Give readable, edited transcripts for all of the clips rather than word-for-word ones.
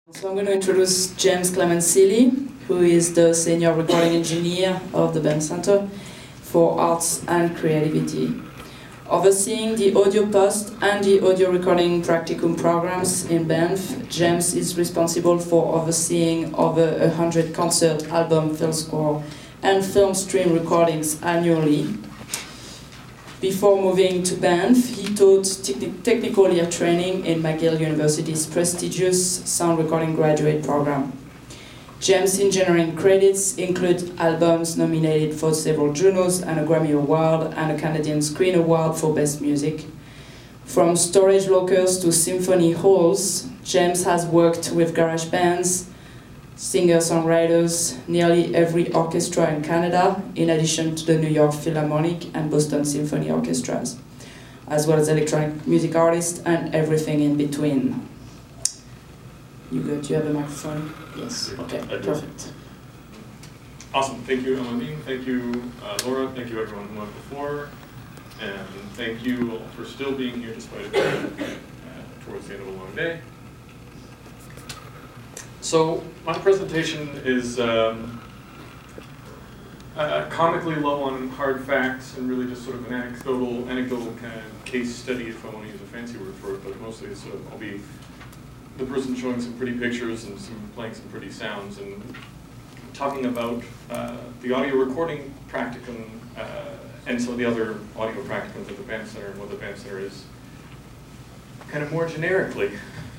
So I'm going to introduce James Clemencilli, who is the Senior Recording Engineer of the BAM Center for Arts and Creativity. Overseeing the audio post and the audio recording practicum programs in Banff, James is responsible for overseeing over 100 concert, album, film score, and film stream recordings annually. Before moving to Banff, he taught technical ear training in McGill University's prestigious sound recording graduate program. James' engineering credits include albums nominated for several Junos and a Grammy Award and a Canadian Screen Award for Best Music. From storage lockers to symphony halls, James has worked with garage bands, singer-songwriters, nearly every orchestra in Canada, in addition to the New York Philharmonic and Boston Symphony Orchestras, as well as electronic music artists and everything in between. You good? Do you have a microphone? Yes. Okay, perfect. Awesome. Thank you, Elamine. Thank you, Laura. Thank you, everyone who went before. And thank you all for still being here despite it being towards the end of a long day. So my presentation is comically low on hard facts and really just sort of an anecdotal kind of case study, if I want to use a fancy word for it, but mostly it's I'll be the person showing some pretty pictures and playing some pretty sounds and talking about the audio recording practicum and some of the other audio practicums at the BAM Center and what the BAM Center is kind of more generically.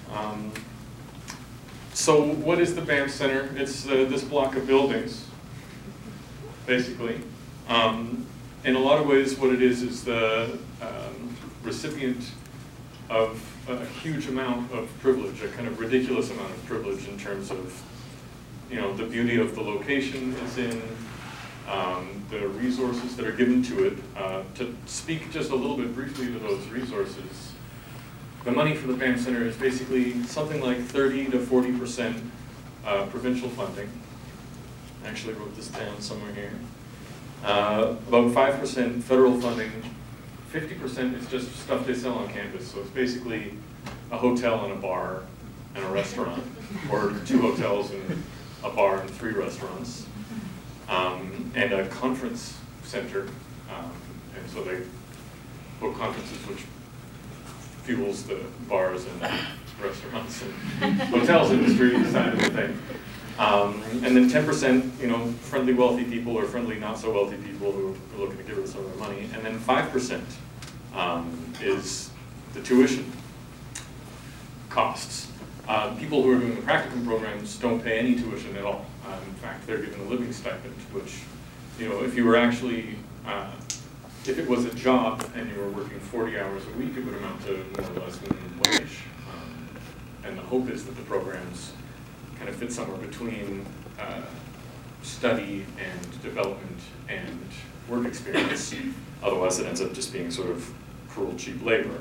So what is the BAM Center? It's this block of buildings, basically. In a lot of ways, what it is the recipient of a huge amount of privilege, a kind of ridiculous amount of privilege in terms of, the beauty of the location it's in, the resources that are given to it. To speak just a little bit briefly to those resources, the money for the BAM Center is basically something like 30 to 40% provincial funding. I actually wrote this down somewhere here. About 5% federal funding. 50% is just stuff they sell on campus. So it's basically a hotel and a bar and a restaurant, or 2 hotels and a bar and 3 restaurants, and a conference center. And so they book conferences, which fuels the bars and restaurants and hotels industry side of the thing. And then 10%, friendly wealthy people or friendly not so wealthy people who are looking to give us some of their money. And then 5% is the tuition costs. People who are doing the practicum programs don't pay any tuition at all. In fact, they're given a living stipend, which, if you were actually if it was a job and you were working 40 hours a week, it would amount to more or less minimum wage. And the hope is that the programs kind of fit somewhere between study and development and work experience. Otherwise, it ends up just being sort of cruel, cheap labor.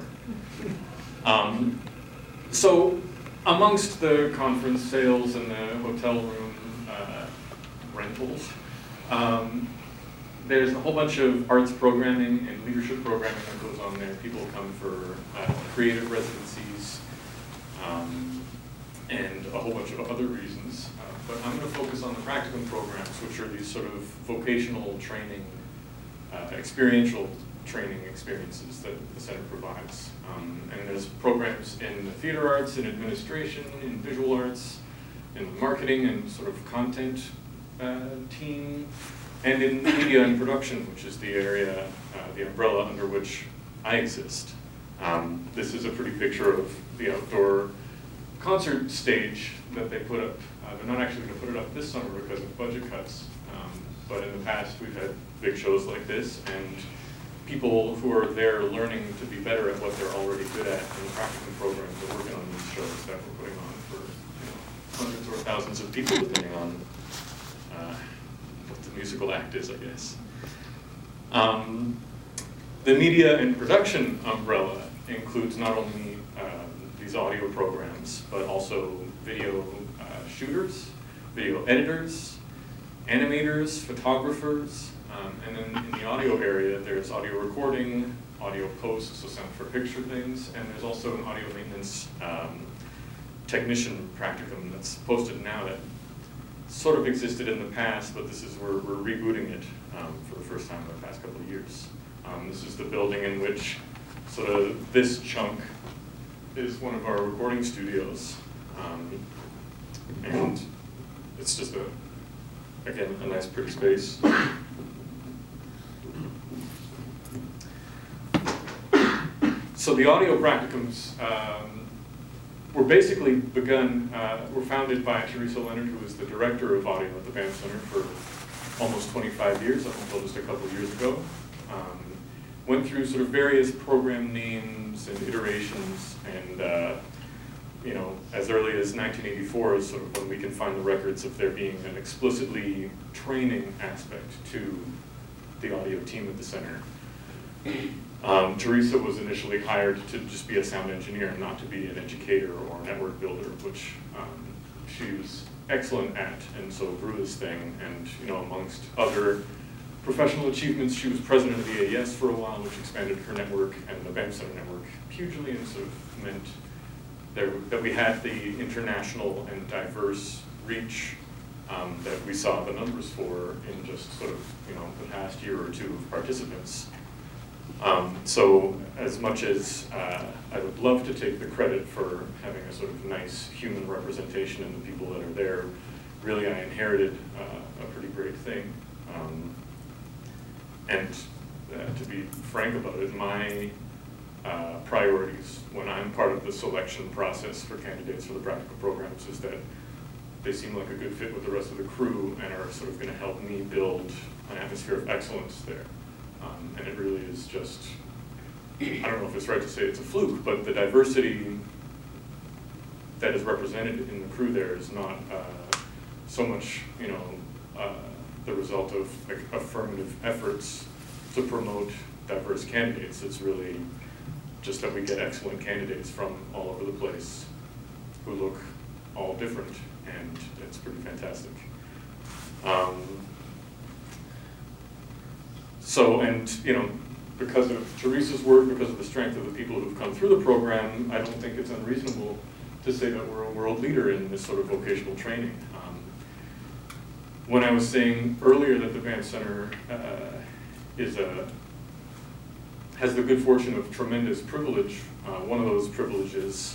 So amongst the conference sales and the hotel room rentals, there's a whole bunch of arts programming and leadership programming that goes on there. People come for creative residencies and a whole bunch of other reasons. But I'm going to focus on the practicum programs, which are these sort of vocational training, experiential training experiences that the center provides. And there's programs in the theater arts, in administration, in visual arts, in marketing and sort of content team, and in media and production, which is the area, the umbrella under which I exist. This is a pretty picture of the outdoor concert stage that they put up. They're not actually going to put it up this summer because of budget cuts, but in the past we've had big shows like this, and people who are there learning to be better at what they're already good at in the practicum programs are working on these shows that we're putting on for hundreds or thousands of people, depending on what the musical act is, I guess. The media and production umbrella includes not only these audio programs, but also video shooters, video editors, animators, photographers, and then in the audio area, there's audio recording, audio post, so sound for picture things, and there's also an audio maintenance technician practicum that's posted now that sort of existed in the past, but we're rebooting it for the first time in the past couple of years. This is the building in which sort of this chunk is one of our recording studios. And it's just again, a nice pretty space. So the audio practicums were basically were founded by Teresa Leonard, who was the director of audio at the BAM Center for almost 25 years, up until just a couple of years ago. Went through sort of various program names and iterations, and you know, as early as 1984 is sort of when we can find the records of there being an explicitly training aspect to the audio team at the center. Teresa was initially hired to just be a sound engineer, not to be an educator or network builder, which she was excellent at, and so grew this thing. And you know, amongst other professional achievements, she was president of the AES for a while, which expanded her network and the BAM Center network hugely, and sort of meant that we had the international and diverse reach that we saw the numbers for in just sort of, you know, the past year or two of participants. So as much as I would love to take the credit for having a sort of nice human representation in the people that are there, really I inherited a pretty great thing. And to be frank about it, my priorities when I'm part of the selection process for candidates for the practical programs is that they seem like a good fit with the rest of the crew and are sort of going to help me build an atmosphere of excellence there. And it really is just, I don't know if it's right to say it's a fluke, but the diversity that is represented in the crew there is not so much, you know, the result of like, affirmative efforts to promote diverse candidates. It's really just that we get excellent candidates from all over the place who look all different, and it's pretty fantastic. So, and you know, because of Teresa's work, because of the strength of the people who've come through the program, I don't think it's unreasonable to say that we're a world leader in this sort of vocational training. When I was saying earlier that the BAM Center has the good fortune of tremendous privilege, one of those privileges,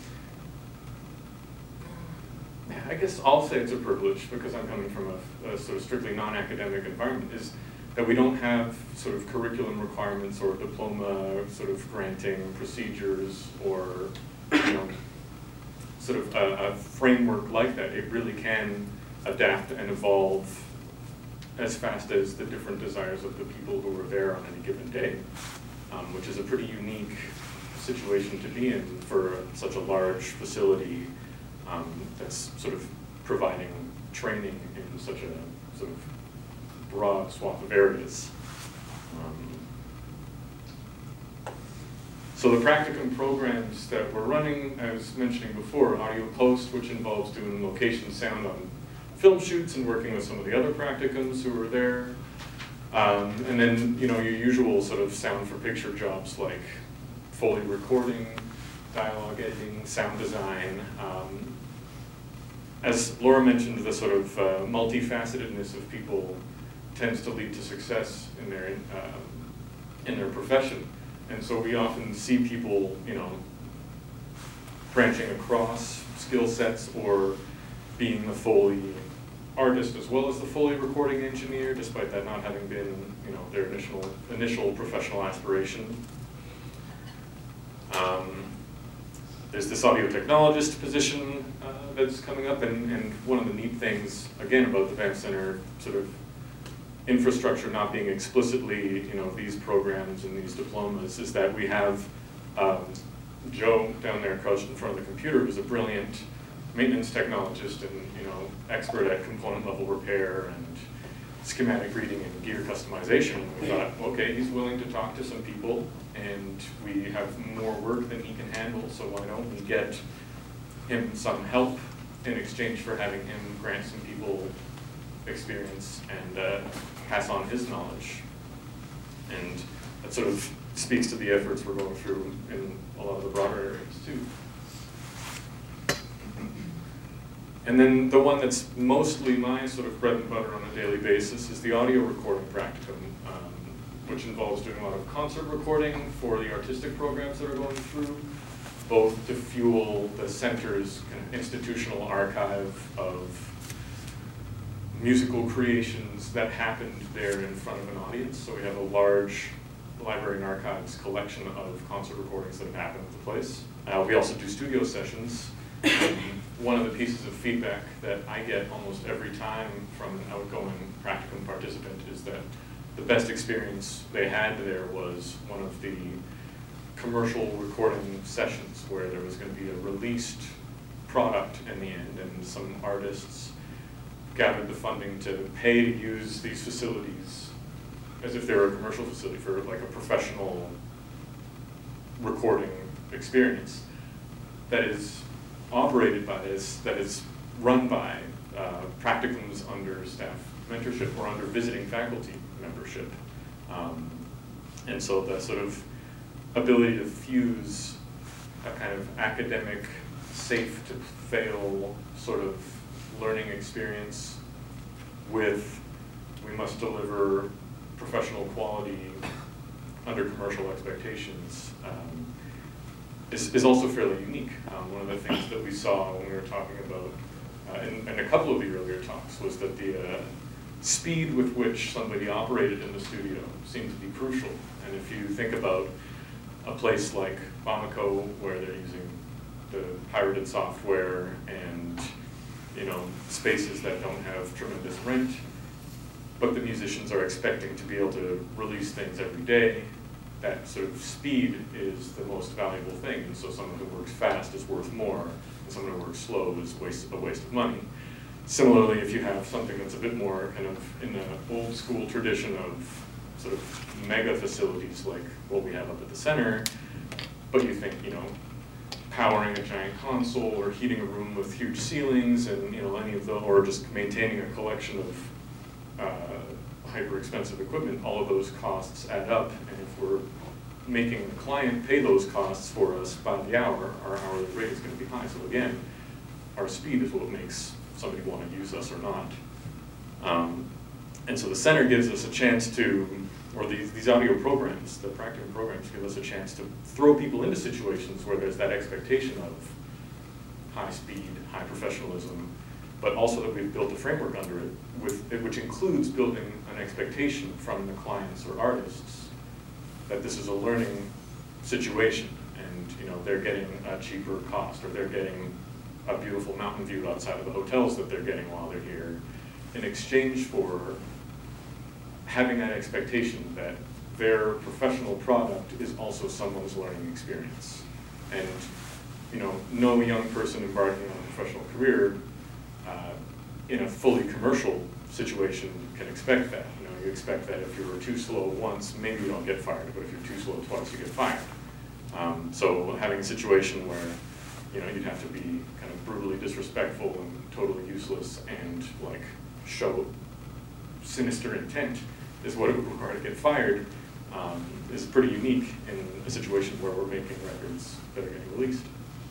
I guess I'll say it's a privilege because I'm coming from a sort of strictly non-academic environment, is that we don't have sort of curriculum requirements or diploma sort of granting procedures or, you know, sort of a framework like that. It really can adapt and evolve as fast as the different desires of the people who are there on any given day, which is a pretty unique situation to be in for such a large facility that's sort of providing training in such a sort of broad swath of areas. So the practicum programs that we're running, I was mentioning before, Audio Post, which involves doing location sound on film shoots and working with some of the other practicums who are there. And then, you know, your usual sort of sound for picture jobs like Foley recording, dialogue editing, sound design. As Laura mentioned, the sort of multifacetedness of people tends to lead to success in their profession. And so we often see people, you know, branching across skill sets or being the Foley artist as well as the Foley recording engineer, despite that not having been, you know, their initial professional aspiration. There's this audio technologist position that's coming up, and one of the neat things, again, about the BAM Center sort of infrastructure not being explicitly, you know, these programs and these diplomas, is that we have Joe down there crouched in front of the computer, who's a brilliant maintenance technologist and, you know, expert at component level repair and schematic reading and gear customization. We thought, okay, he's willing to talk to some people, and we have more work than he can handle, so why don't we get him some help in exchange for having him grant some people experience and pass on his knowledge. And that sort of speaks to the efforts we're going through in a lot of the broader areas too. And then the one that's mostly my sort of bread and butter on a daily basis is the audio recording practicum, which involves doing a lot of concert recording for the artistic programs that are going through, both to fuel the center's kind of institutional archive of musical creations that happened there in front of an audience. So we have a large library and archives collection of concert recordings that have happened at the place. We also do studio sessions. One of the pieces of feedback that I get almost every time from an outgoing practicum participant is that the best experience they had there was one of the commercial recording sessions where there was going to be a released product in the end, and some artists gathered the funding to pay to use these facilities as if they were a commercial facility for like a professional recording experience that is operated by that is run by practicums under staff mentorship or under visiting faculty membership. And so the sort of ability to fuse a kind of academic, safe to fail sort of learning experience with we must deliver professional quality under commercial expectations is also fairly unique. One of the things that we saw when we were talking about, in a couple of the earlier talks, was that the speed with which somebody operated in the studio seemed to be crucial. And if you think about a place like Bamako, where they're using the pirated software and spaces that don't have tremendous rent, but the musicians are expecting to be able to release things every day, that sort of speed is the most valuable thing. And so someone who works fast is worth more, and someone who works slow is a waste of money. Similarly, if you have something that's a bit more kind of in the old school tradition of sort of mega facilities like what we have up at the center, but you think, powering a giant console or heating a room with huge ceilings and, any of the, or just maintaining a collection of hyper expensive equipment, all of those costs add up. And if we're making the client pay those costs for us by the hour, our hourly rate is going to be high. So again, our speed is what makes somebody want to use us or not. And so the center gives us a chance to, or these audio programs, the practicum programs, give us a chance to throw people into situations where there's that expectation of high speed, high professionalism, but also that we've built a framework under it, which includes building an expectation from the clients or artists that this is a learning situation, and they're getting a cheaper cost, or they're getting a beautiful mountain view outside of the hotels that they're getting while they're here, in exchange for having that expectation that their professional product is also someone's learning experience. And no young person embarking on a professional career in a fully commercial situation can expect that. You expect that if you're too slow once, maybe you don't get fired, but if you're too slow twice, you get fired. So having a situation where you'd have to be kind of brutally disrespectful and totally useless and like show sinister intent is what it would require to get fired, is pretty unique in a situation where we're making records that are getting released.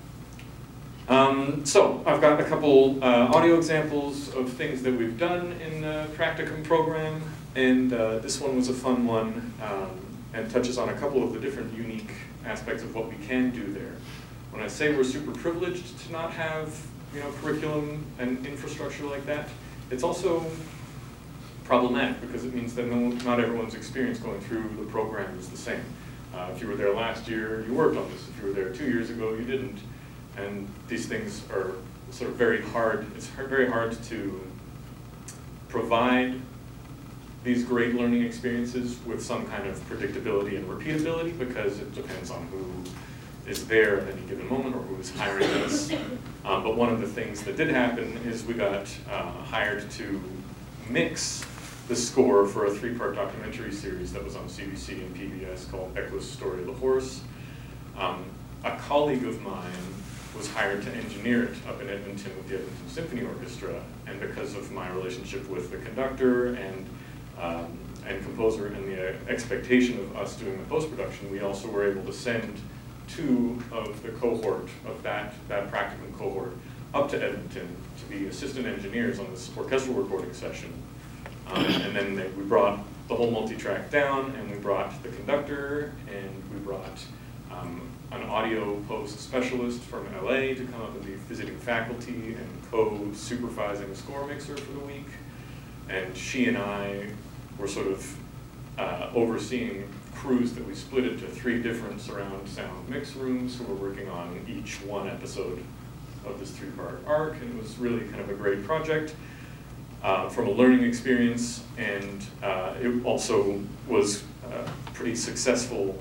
So I've got a couple audio examples of things that we've done in the practicum program, and this one was a fun one and touches on a couple of the different unique aspects of what we can do there. When I say we're super privileged to not have curriculum and infrastructure like that, it's also problematic because it means that not everyone's experience going through the program is the same. If you were there last year, you worked on this. If you were there 2 years ago, you didn't. And these things are sort of very hard. It's very hard to provide these great learning experiences with some kind of predictability and repeatability because it depends on who is there at any given moment or who is hiring us. But one of the things that did happen is we got hired to mix the score for a 3-part documentary series that was on CBC and PBS called Equus Story of the Horse. A colleague of mine was hired to engineer it up in Edmonton with the Edmonton Symphony Orchestra, and because of my relationship with the conductor and composer and the expectation of us doing the post-production, we also were able to send 2 of the cohort of that practicum cohort up to Edmonton to be assistant engineers on this orchestral recording session. And then we brought the whole multi-track down, and we brought the conductor, and we brought an audio post specialist from LA to come up and be visiting faculty and co-supervising a score mixer for the week. And she and I were sort of overseeing crews that we split into 3 different surround sound mix rooms who were working on each one episode of this 3-part arc, and it was really kind of a great project from a learning experience, and it also was a pretty successful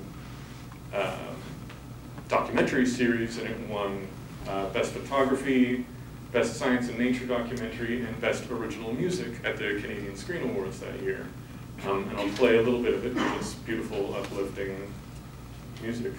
documentary series, and it won Best Photography, Best Science and Nature Documentary, and Best Original Music at the Canadian Screen Awards that year. And I'll play a little bit of it with this beautiful, uplifting music.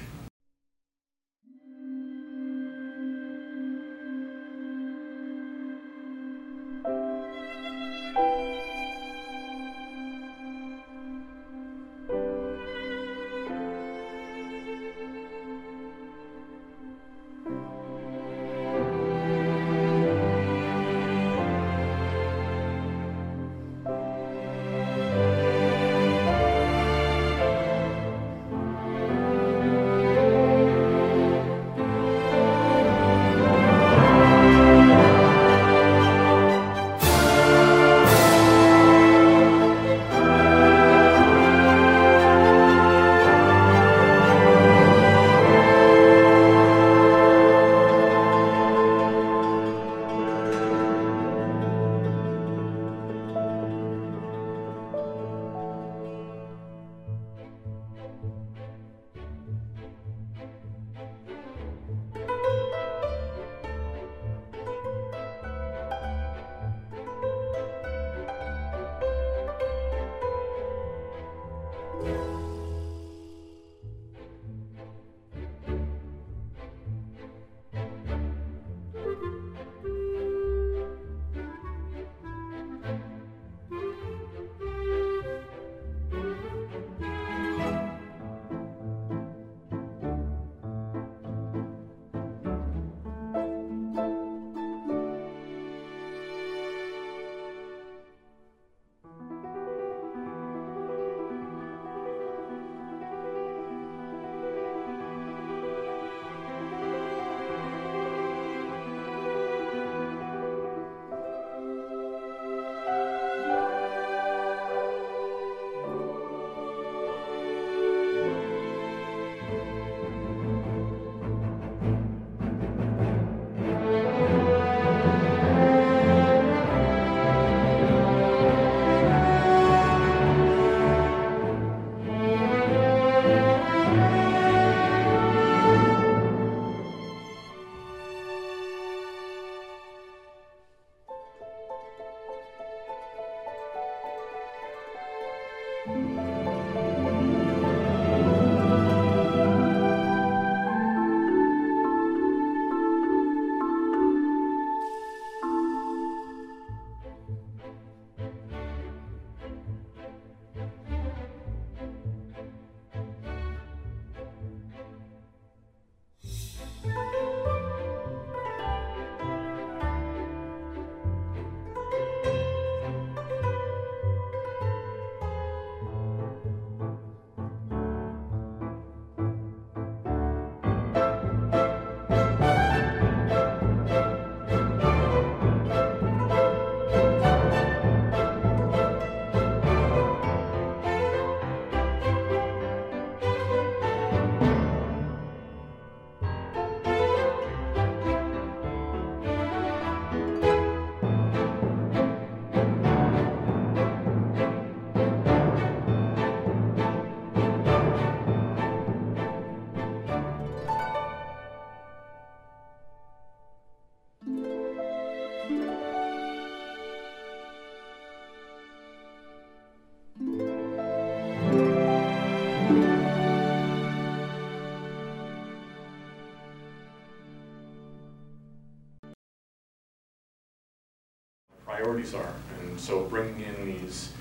Priorities are. And so bringing in these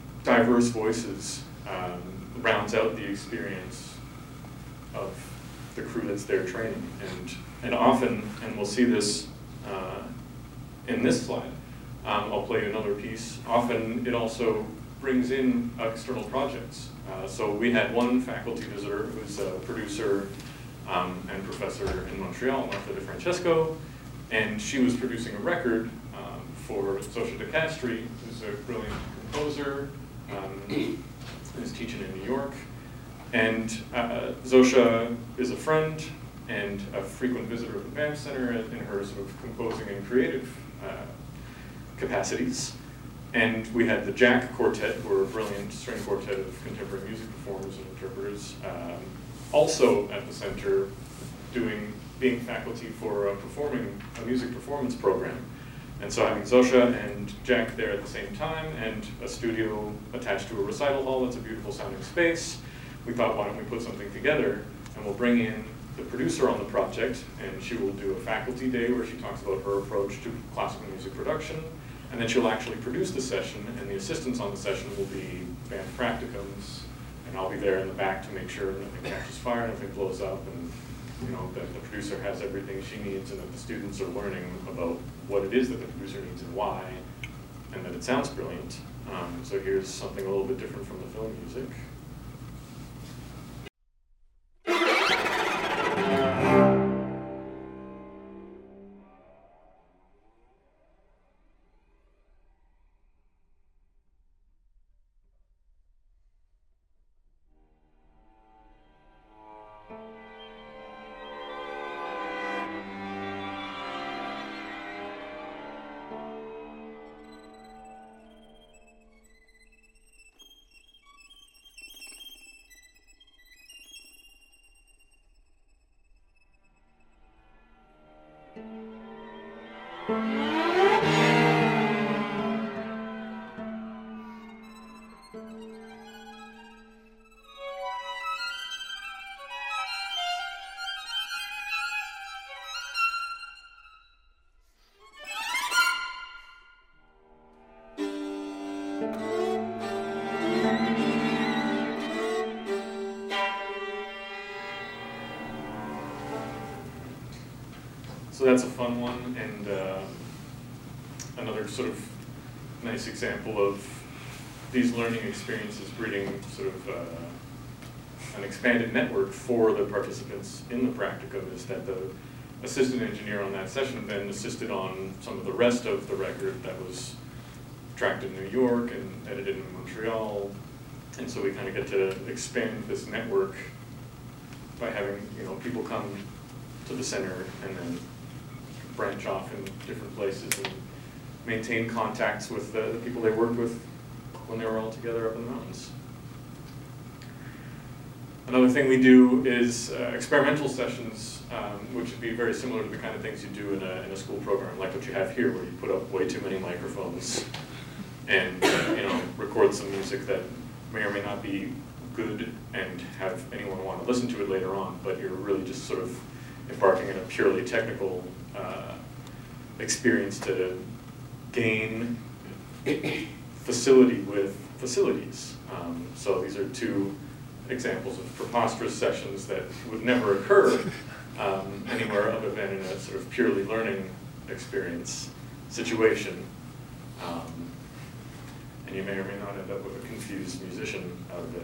diverse voices rounds out the experience of the crew that's there training. And often, and we'll see this in this slide, I'll play you another piece. Often it also brings in external projects. So we had one faculty visitor who's a producer and professor in Montreal, Martha De Francesco, and she was producing a record for Zosha De Castri, who's a brilliant composer, who's teaching in New York. And Zosha is a friend and a frequent visitor of the BAM Center in her sort of composing and creative capacities. And we had the Jack Quartet, who are a brilliant string quartet of contemporary music performers and interpreters, also at the center being faculty for a music performance program. And so having Zosha and Jack there at the same time, and a studio attached to a recital hall that's a beautiful sounding space, we thought, why don't we put something together, and we'll bring in the producer on the project, and she will do a faculty day where she talks about her approach to classical music production, and then she'll actually produce the session, and the assistants on the session will be band practicums, and I'll be there in the back to make sure nothing catches fire, nothing blows up, and that the producer has everything she needs, and that the students are learning about what it is that the producer needs and why, and that it sounds brilliant. So here's something a little bit different from the film music. So that's a fun one, and another sort of nice example of these learning experiences breeding sort of an expanded network for the participants in the practicum is that the assistant engineer on that session then assisted on some of the rest of the record that was tracked in New York and edited in Montreal, and so we kind of get to expand this network by having people come to the center and then branch off in different places and maintain contacts with the people they worked with when they were all together up in the mountains. Another thing we do is experimental sessions, which would be very similar to the kind of things you do in a school program, like what you have here, where you put up way too many microphones and record some music that may or may not be good and have anyone want to listen to it later on, but you're really just sort of embarking in a purely technical experience to gain facility with facilities. So these are two examples of preposterous sessions that would never occur anywhere other than in a sort of purely learning experience situation. And you may or may not end up with a confused musician out of it.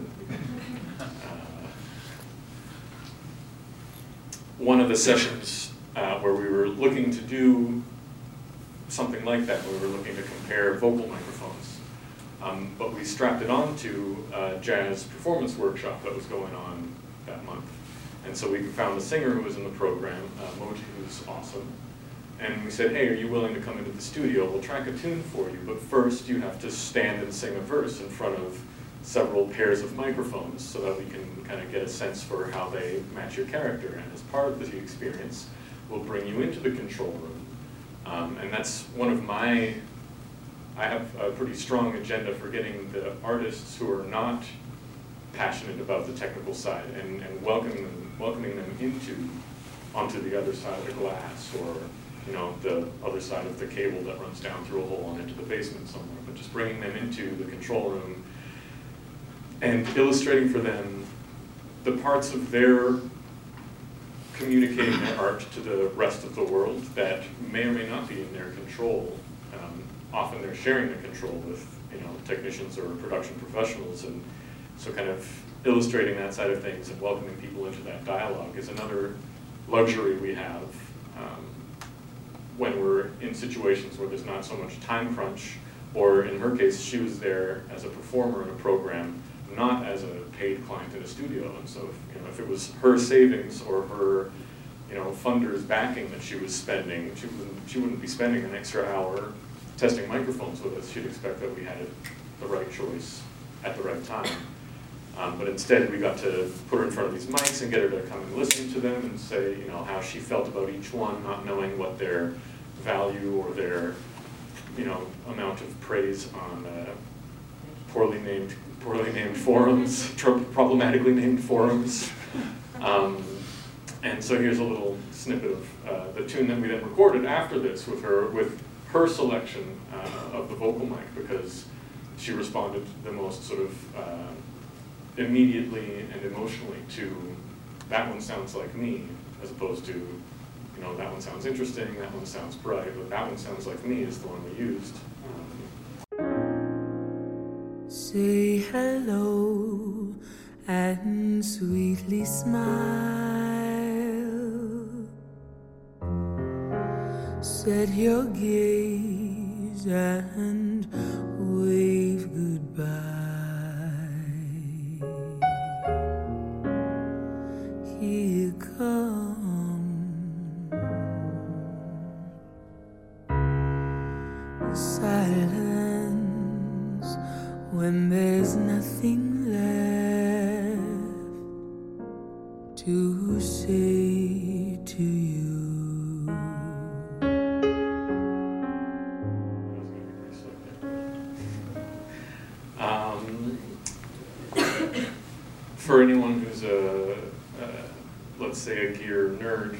One of the sessions where we were looking to do something like that, we were looking to compare vocal microphones. But we strapped it onto a jazz performance workshop that was going on that month. And so we found a singer who was in the program, Moji, who's awesome. And we said, hey, are you willing to come into the studio? We'll track a tune for you, but first you have to stand and sing a verse in front of several pairs of microphones so that we can kind of get a sense for how they match your character. And as part of the experience, we'll bring you into the control room. And that's one of I have a pretty strong agenda for getting the artists who are not passionate about the technical side and welcoming them onto the other side of the glass, or the other side of the cable that runs down through a hole and into the basement somewhere, but just bringing them into the control room and illustrating for them the parts of their communicating their art to the rest of the world that may or may not be in their control. Often they're sharing the control with technicians or production professionals, and so kind of illustrating that side of things and welcoming people into that dialogue is another luxury we have when we're in situations where there's not so much time crunch, or in her case, she was there as a performer in a program, not as a paid client in a studio. And so if it was her savings or her funders backing that she was spending, she wouldn't be spending an extra hour testing microphones with us. She'd expect that we had the right choice at the right time. But instead, we got to put her in front of these mics and get her to come and listen to them and say, how she felt about each one, not knowing what their value or their, amount of praise on poorly named forums, problematically named forums. And so here's a little snippet of the tune that we then recorded after this with her selection of the vocal mic, because she responded the most sort of immediately and emotionally to that one sounds like me, as opposed to that one sounds interesting, that one sounds bright, but that one sounds like me is the one we used. Say hello and sweetly smile. Set your gaze and wave goodbye. Here comes silence when there's nothing left to say to you. For anyone who's let's say a gear nerd,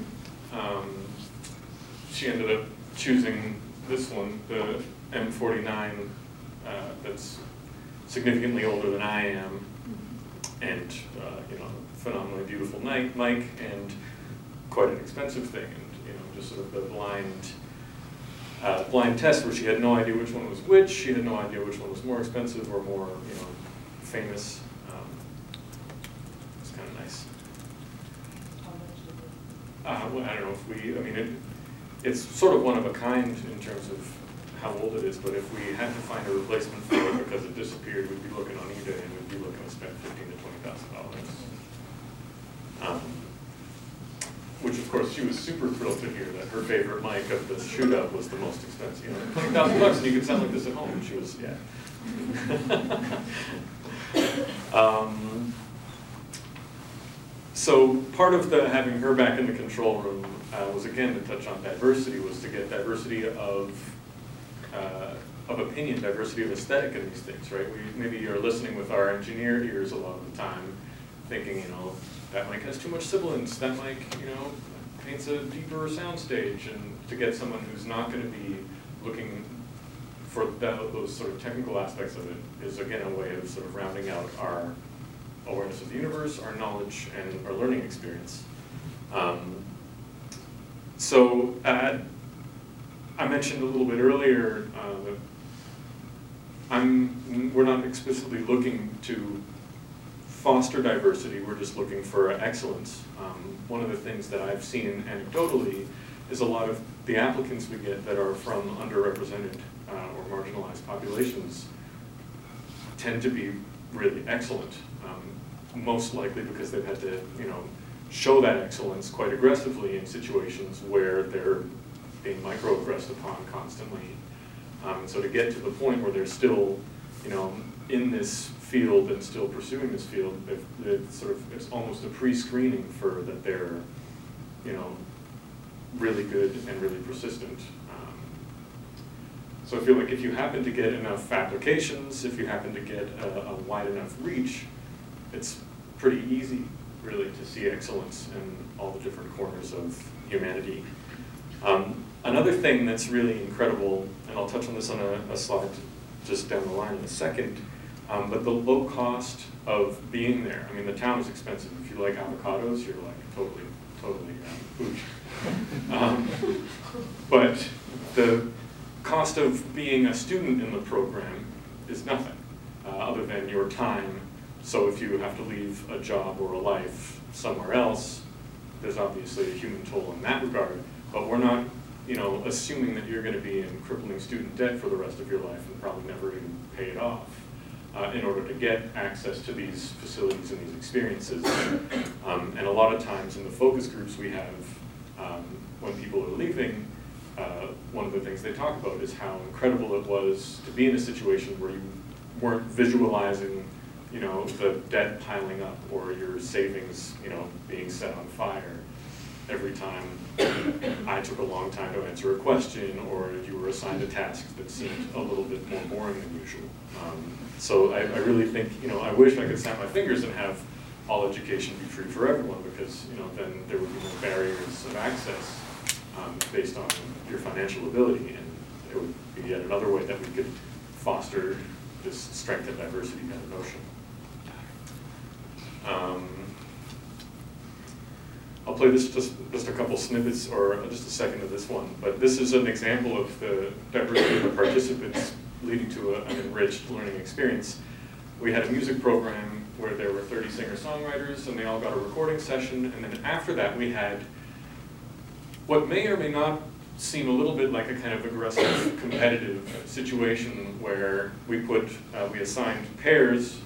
she ended up choosing this one, the M49, that's significantly older than I am, and phenomenally beautiful mic, and quite an expensive thing, and just sort of the blind test where she had no idea which one was which. She had no idea which one was more expensive or more famous. It's kind of nice. Well, I don't know if it's sort of one of a kind in terms of how old it is, but if we had to find a replacement for it because it disappeared, we'd be looking on eBay and we'd be looking to spend $15,000 to $20,000. Which of course she was super thrilled to hear that her favorite mic of the shootout was the most expensive. $20,000 and you could sound like this at home. And she was, yeah. So part of having her back in the control room was again to touch on diversity, was to get diversity of opinion, diversity of aesthetic in these things, right? Maybe you're listening with our engineer ears a lot of the time, thinking, that mic has too much sibilance, that mic, paints a deeper soundstage, and to get someone who's not going to be looking for those sort of technical aspects of it is again a way of sort of rounding out our awareness of the universe, our knowledge, and our learning experience. I mentioned a little bit earlier that we're not explicitly looking to foster diversity, we're just looking for excellence. One of the things that I've seen anecdotally is a lot of the applicants we get that are from underrepresented or marginalized populations tend to be really excellent, most likely because they've had to, show that excellence quite aggressively in situations where they're being microaggressed upon constantly. So to get to the point where they're still, in this field and still pursuing this field, it's almost a pre-screening for that they're, really good and really persistent. So I feel like if you happen to get enough applications, if you happen to get a wide enough reach, it's pretty easy, really, to see excellence in all the different corners of humanity. Another thing that's really incredible, and I'll touch on this on a slide just down the line in a second, but the low cost of being there. I mean, the town is expensive. If you like avocados, you're like totally totally pooch. But the cost of being a student in the program is nothing, other than your time. So if you have to leave a job or a life somewhere else, there's obviously a human toll in that regard, but we're not, assuming that you're going to be in crippling student debt for the rest of your life and probably never even pay it off in order to get access to these facilities and these experiences. And a lot of times in the focus groups we have, when people are leaving, one of the things they talk about is how incredible it was to be in a situation where you weren't visualizing the debt piling up or your savings, being set on fire every time I took a long time to answer a question or you were assigned a task that seemed a little bit more boring than usual. So I really think, I wish I could snap my fingers and have all education be free for everyone because, then there would be no barriers of access based on your financial ability, and it would be yet another way that we could foster this strength and diversity kind of notion. I'll play this just a couple snippets or just a second of this one, but this is an example of the diversity of the participants leading to an enriched learning experience. We had a music program where there were 30 singer-songwriters and they all got a recording session, and then after that we had what may or may not seem a little bit like a kind of aggressive competitive situation where we assigned pairs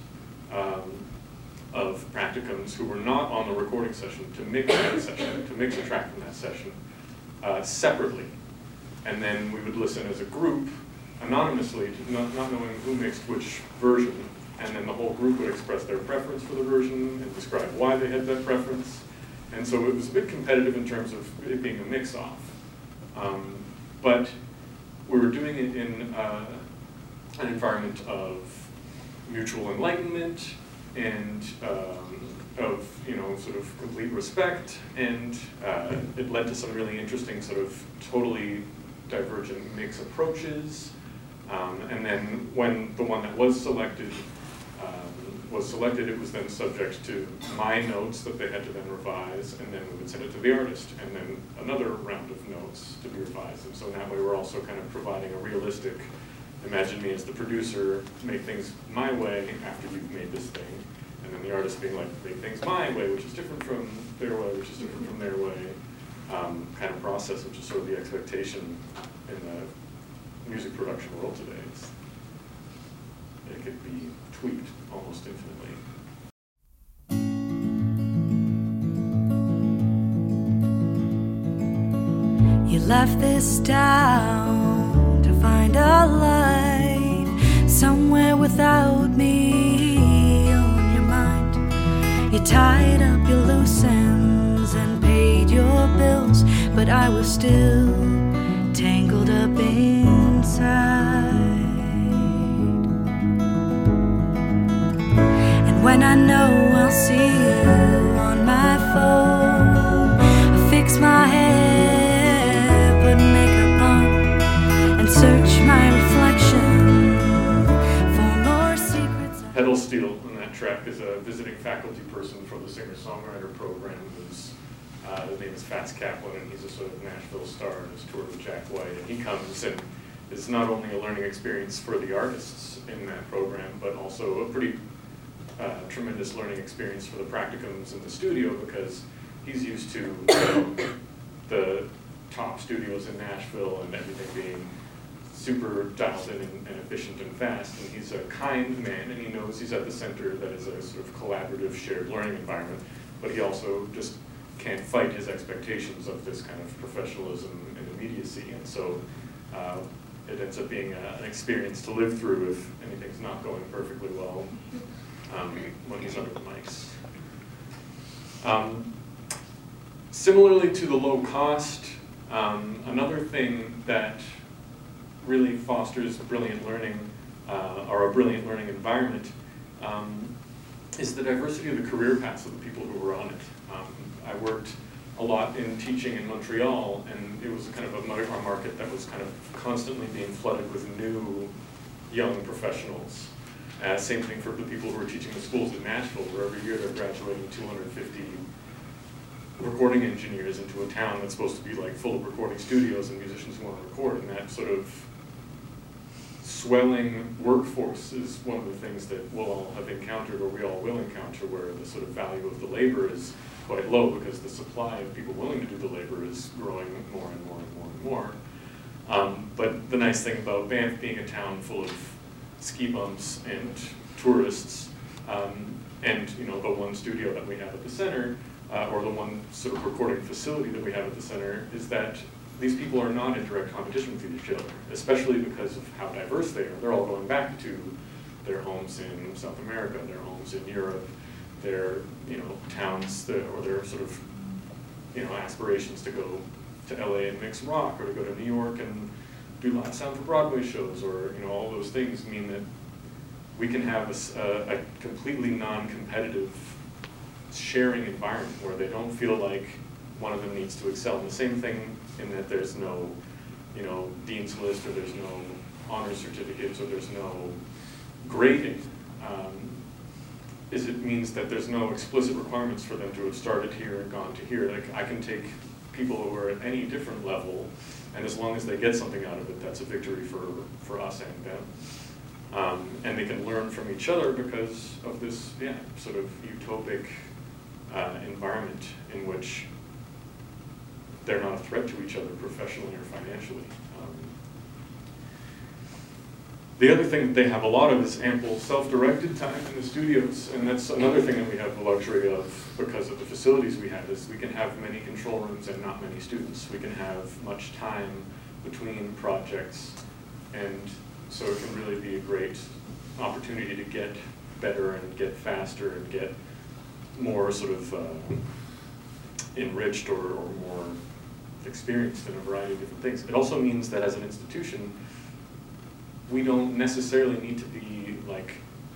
of practicums who were not on the recording session to mix that session, to mix a track from that session separately. And then we would listen as a group anonymously, not knowing who mixed which version, and then the whole group would express their preference for the version and describe why they had that preference. And so it was a bit competitive in terms of it being a mix-off. But we were doing it in an environment of mutual enlightenment and of sort of complete respect, and it led to some really interesting sort of totally divergent mix approaches. And then when the one that was selected, it was then subject to my notes that they had to then revise, and then we would send it to the artist, and then another round of notes to be revised. And so in that way we're also kind of providing a realistic, imagine me as the producer, make things my way after you've made this thing, and then the artist being like, make things my way, which is different from their way, which is different from their way, kind of process, which is sort of the expectation in the music production world today. It could be tweaked almost infinitely. You left this town to find a life somewhere without me on your mind. You tied up your loose ends and paid your bills, but I was still tangled up inside. And when I know I'll see you on my phone, I fix my hair, put makeup on, and search my reflection for more secrets. Pedal Steel on that track is a visiting faculty person for the singer-songwriter program who's his name is Fats Kaplan, and he's a sort of Nashville star and has toured with Jack White. And he comes and is not only a learning experience for the artists in that program, but also a pretty tremendous learning experience for the practicums in the studio, because he's used to the top studios in Nashville and everything being super dialed in and efficient and fast. And he's a kind man, and he knows he's at the center that is a sort of collaborative, shared learning environment, but he also just can't fight his expectations of this kind of professionalism and immediacy, and so it ends up being an experience to live through if anything's not going perfectly well when he's under the mics. Similarly to the low cost, another thing that really fosters brilliant learning or a brilliant learning environment is the diversity of the career paths of the people who were on it. I worked a lot in teaching in Montreal, and it was kind of a market that was kind of constantly being flooded with new young professionals. Same thing for the people who are teaching the schools in Nashville, where every year they're graduating 250 recording engineers into a town that's supposed to be like full of recording studios and musicians who want to record, and that sort of swelling workforce is one of the things that we'll all have encountered, or we all will encounter, where the sort of value of the labor is quite low because the supply of people willing to do the labor is growing more and more and more and more. But the nice thing about Banff being a town full of ski bumps and tourists, and you know, the one studio that we have at the center, or the one sort of recording facility that we have at the center, is that these people are not in direct competition with each other, especially because of how diverse they are. They're all going back to their homes in South America, their homes in Europe, their, you know, towns or their sort of, you know, aspirations to go to LA and mix rock, or to go to New York and do live sound for Broadway shows, or, you know, all those things mean that we can have a completely non-competitive sharing environment where they don't feel like one of them needs to excel. And the same thing in that there's no, you know, dean's list, or there's no honor certificates, or there's no grading. It means that there's no explicit requirements for them to have started here and gone to here. Like, I can take people who are at any different level, and as long as they get something out of it, that's a victory for us and them. And they can learn from each other because of this, yeah, sort of utopic environment in which they're not a threat to each other professionally or financially. The other thing that they have a lot of is ample self-directed time in the studios, and that's another thing that we have the luxury of because of the facilities we have, is we can have many control rooms and not many students. We can have much time between projects, and so it can really be a great opportunity to get better and get faster and get more sort of enriched or more experienced in a variety of different things. It also means that as an institution, we don't necessarily need to be like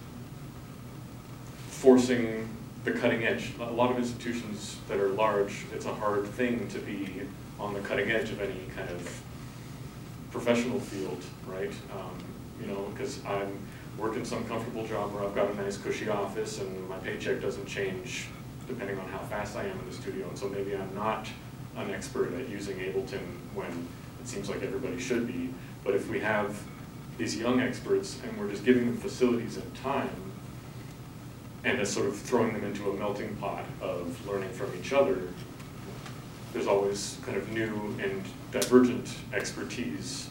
forcing the cutting edge. A lot of institutions that are large, it's a hard thing to be on the cutting edge of any kind of professional field, right? You know, because I'm working some comfortable job where I've got a nice cushy office and my paycheck doesn't change depending on how fast I am in the studio, and so maybe I'm not an expert at using Ableton when it seems like everybody should be. But if we have these young experts and we're just giving them facilities and time, and sort of throwing them into a melting pot of learning from each other, there's always kind of new and divergent expertise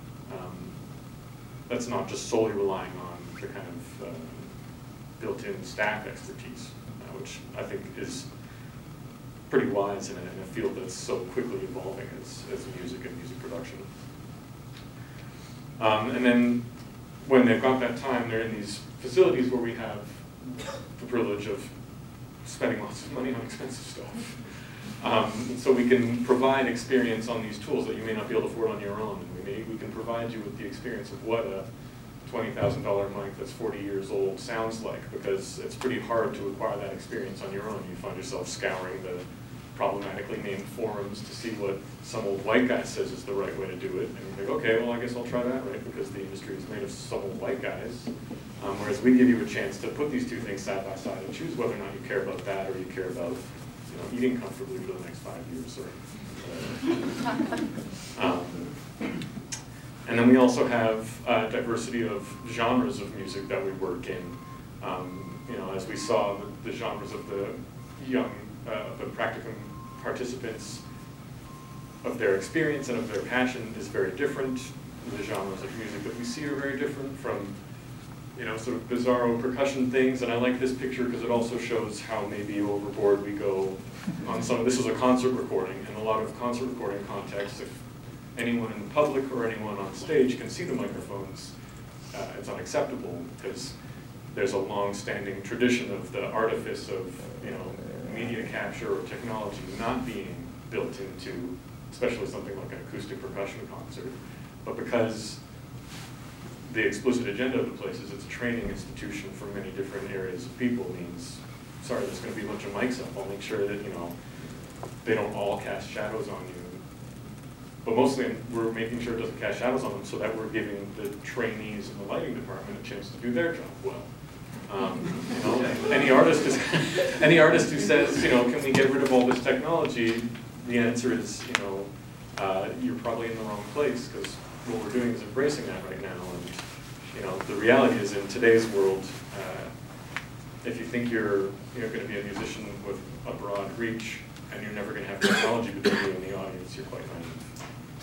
that's not just solely relying on the kind of built-in staff expertise, which I think is pretty wise in a field that's so quickly evolving as music and music production. And then when they've got that time, they're in these facilities where we have the privilege of spending lots of money on expensive stuff. So we can provide experience on these tools that you may not be able to afford on your own. And we can provide you with the experience of what a $20,000 mic that's 40 years old sounds like, because it's pretty hard to acquire that experience on your own. You find yourself scouring the problematically named forums to see what some old white guy says is the right way to do it, and you think, okay, well, I guess I'll try that, right? Because the industry is made of some old white guys. Whereas we give you a chance to put these two things side by side and choose whether or not you care about that, or you care about, you know, eating comfortably for the next 5 years, or and then we also have a diversity of genres of music that we work in. You know, as we saw, the genres of the young, the practicum participants, of their experience and of their passion is very different. The genres of music that we see are very different, from, you know, sort of bizarro percussion things. And I like this picture because it also shows how maybe overboard we go on some. This is a concert recording, and a lot of concert recording contexts, if anyone in the public or anyone on stage can see the microphones, it's unacceptable, because there's a long-standing tradition of the artifice of, you know, media capture or technology not being built into, especially something like an acoustic percussion concert. But because the explicit agenda of the place is it's a training institution for many different areas of people, means, sorry, there's going to be a bunch of mics up. I'll make sure that, you know, they don't all cast shadows on you. But mostly we're making sure it doesn't cast shadows on them so that we're giving the trainees in the lighting department a chance to do their job well. You know, any artist who says, you know, can we get rid of all this technology? The answer is, you know, you're probably in the wrong place, because what we're doing is embracing that right now. And you know, the reality is, in today's world, if you think you're going to be a musician with a broad reach and you're never going to have technology between you and the audience, you're quite naive.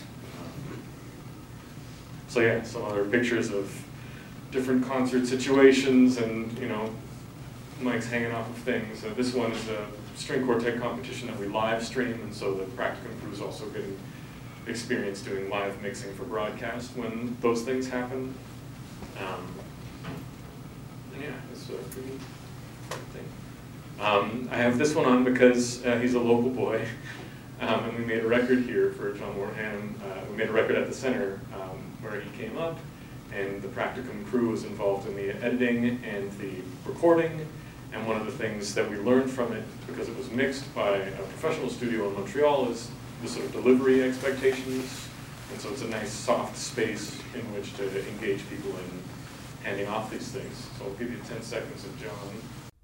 So yeah, some other pictures of different concert situations, and you know, mics hanging off of things. This one is a string quartet competition that we live stream, and so the practicum crew is also getting experience doing live mixing for broadcast when those things happen. And yeah, it's a pretty thing. I have this one on because he's a local boy, and we made a record here for John Warham. We made a record at the center where he came up, and the practicum crew was involved in the editing and the recording. And one of the things that we learned from it, because it was mixed by a professional studio in Montreal, is the sort of delivery expectations. And so it's a nice soft space in which to engage people in handing off these things. So I'll give you 10 seconds of John.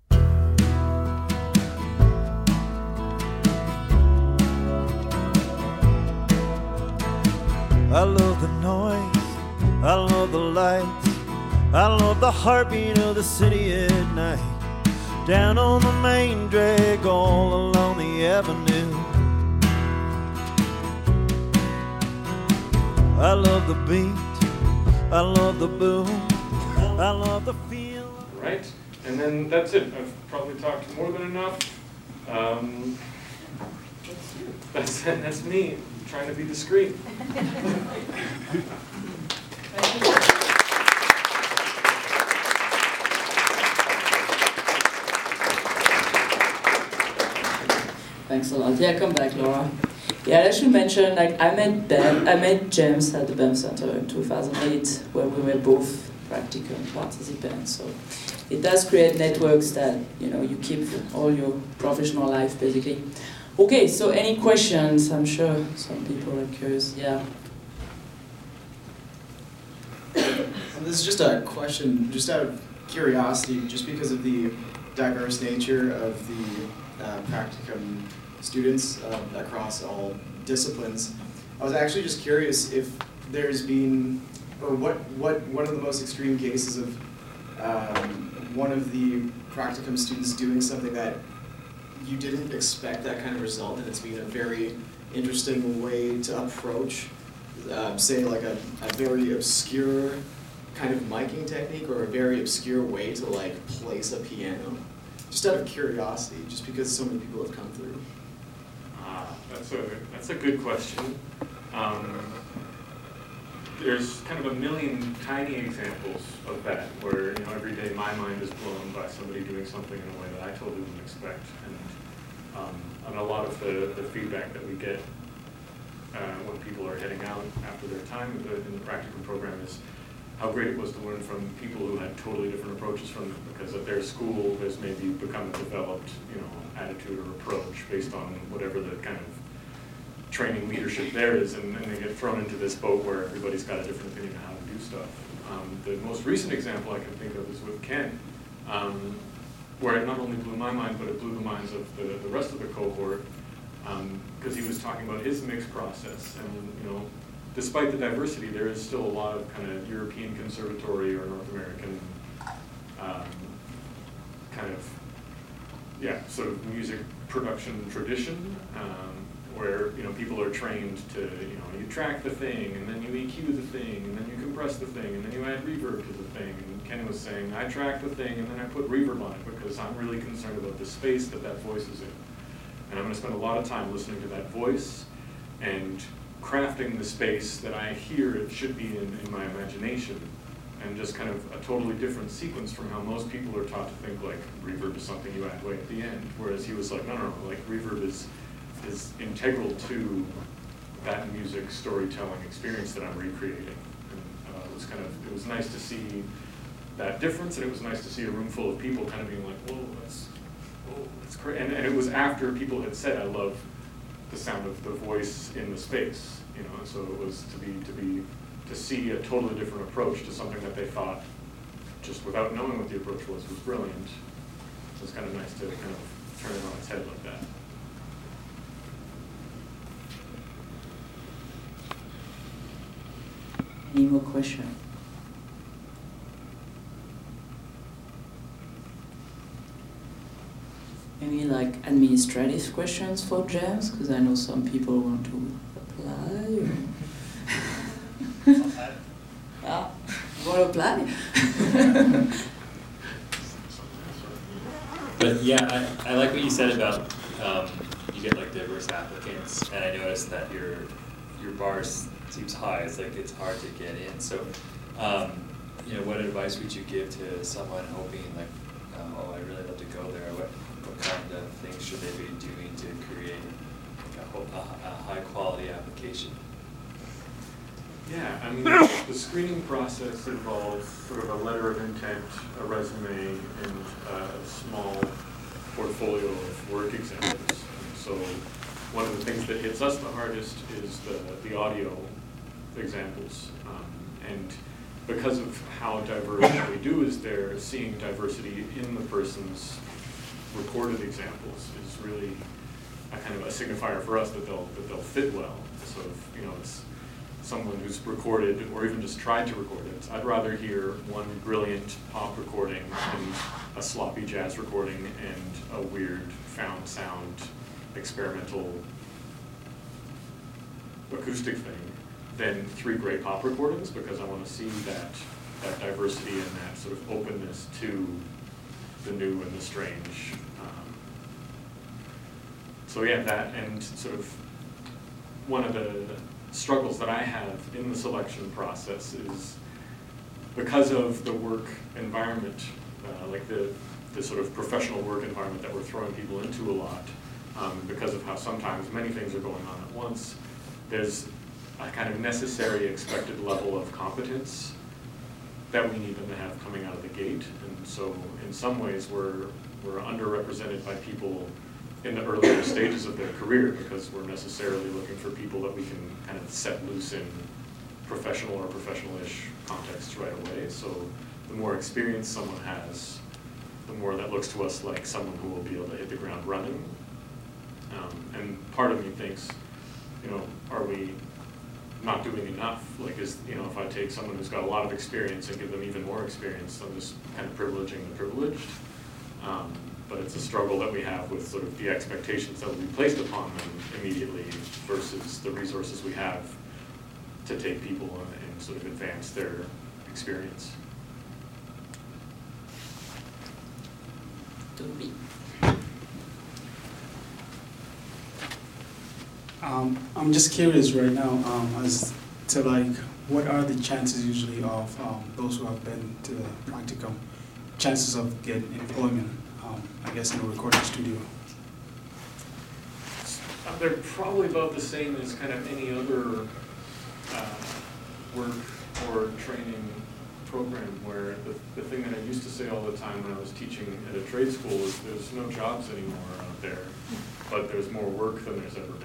I love the noise, I love the lights, I love the heartbeat of the city at night. Down on the main drag, all along the avenue. I love the beat, I love the boom, I love the feel. Right, and then that's it. I've probably talked more than enough. That's me trying to be discreet. Thanks a lot. Yeah, come back, Laura. Yeah, I should mention, like, I met James at the BAM Center in 2008, where we were both practicum participants. So it does create networks that, you know, you keep all your professional life, basically. Okay, so any questions? I'm sure some people are curious. Yeah. This is just a question, just out of curiosity, just because of the diverse nature of the practicum students across all disciplines. I was actually just curious if there's been, or what one of the most extreme cases of one of the practicum students doing something that you didn't expect that kind of result, and it's been a very interesting way to approach, say, like a very obscure kind of miking technique, or a very obscure way to like place a piano. Just out of curiosity, just because so many people have come through. That's a good question. There's kind of a million tiny examples of that, where, you know, every day my mind is blown by somebody doing something in a way that I totally wouldn't expect. And a lot of the feedback that we get when people are heading out after their time in the practicum program is how great it was to learn from people who had totally different approaches from them, because at their school there's maybe become a developed, you know, attitude or approach based on whatever the kind of training leadership there is, and they get thrown into this boat where everybody's got a different opinion of how to do stuff. The most recent example I can think of is with Ken, where it not only blew my mind, but it blew the minds of the rest of the cohort, because he was talking about his mix process, and, you know, despite the diversity, there is still a lot of kind of European conservatory or North American kind of, yeah, sort of music production tradition, where, you know, people are trained to, you know, you track the thing, and then you EQ the thing, and then you compress the thing, and then you add reverb to the thing. And Ken was saying, I track the thing, and then I put reverb on it, because I'm really concerned about the space that voice is in. And I'm going to spend a lot of time listening to that voice and crafting the space that I hear it should be in my imagination, and just kind of a totally different sequence from how most people are taught to think, like reverb is something you add way at the end, whereas he was like, no, like reverb is integral to that music storytelling experience that I'm recreating. And it was nice to see that difference, and it was nice to see a room full of people kind of being like, whoa, that's great. And it was after people had said, I love the sound of the voice in the space, you know. So it was to see a totally different approach to something that they thought just without knowing what the approach was brilliant. It was kind of nice to kind of turn it on its head like that. Any more questions? Any like administrative questions for James? Because I know some people want to apply. Ah, you want to apply? But yeah, I like what you said about you get like diverse applicants, and I noticed that your bar seems high. It's like it's hard to get in. So, you know, what advice would you give to someone hoping like, oh, I'd really love to go there? What kind of things should they be doing to create a high quality application? Yeah, I mean, the screening process involves sort of a letter of intent, a resume, and a small portfolio of work examples. And so one of the things that hits us the hardest is the audio examples. And because of how diverse what we do is there, seeing diversity in the person's recorded examples is really a kind of a signifier for us that they'll fit well. So if, you know, it's someone who's recorded or even just tried to record it. I'd rather hear one brilliant pop recording and a sloppy jazz recording and a weird found sound experimental acoustic thing than 3 great pop recordings, because I want to see that diversity and that sort of openness to the new and the strange. So yeah, that, and sort of one of the struggles that I have in the selection process is because of the work environment, like the sort of professional work environment that we're throwing people into a lot, because of how sometimes many things are going on at once, there's a kind of necessary expected level of competence that we need them to have coming out of the gate. And so in some ways we're underrepresented by people in the earlier stages of their career, because we're necessarily looking for people that we can kind of set loose in professional or professional-ish contexts right away. So the more experience someone has, the more that looks to us like someone who will be able to hit the ground running. And part of me thinks, you know, are we not doing enough? Like, is, you know, if I take someone who's got a lot of experience and give them even more experience, I'm just kind of privileging the privileged. But it's a struggle that we have with sort of the expectations that will be placed upon them immediately versus the resources we have to take people and sort of advance their experience. Toby. I'm just curious right now as to like, what are the chances usually of those who have been to the practicum, chances of getting employment, I guess, in a recording studio? They're probably about the same as kind of any other work or training program, where the thing that I used to say all the time when I was teaching at a trade school is there's no jobs anymore out there, but there's more work than there's ever been.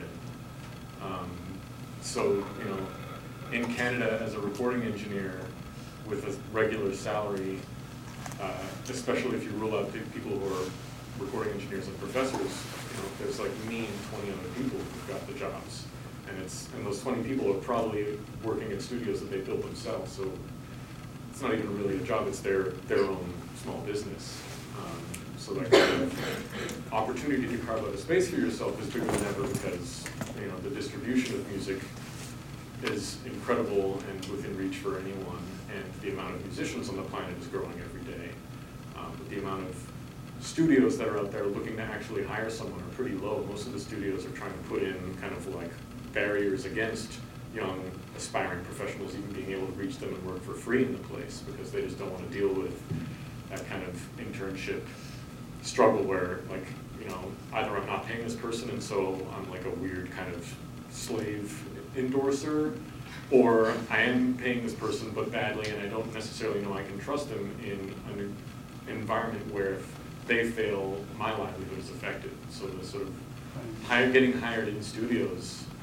So, you know, in Canada as a recording engineer with a regular salary, especially if you rule out people who are recording engineers and professors, you know, there's like me and 20 other people who've got the jobs. And those 20 people are probably working at studios that they built themselves, so it's not even really a job, it's their own small business. So that kind of opportunity to carve out a space for yourself is bigger than ever, because, you know, the distribution of music is incredible and within reach for anyone, and the amount of musicians on the planet is growing every day. But the amount of studios that are out there looking to actually hire someone are pretty low. Most of the studios are trying to put in kind of like barriers against young aspiring professionals even being able to reach them and work for free in the place, because they just don't want to deal with that kind of internship struggle where, like, you know, either I'm not paying this person and so I'm like a weird kind of slave endorser, or I am paying this person but badly and I don't necessarily know I can trust them in an environment where if they fail, my livelihood is affected. So the sort of getting hired in studios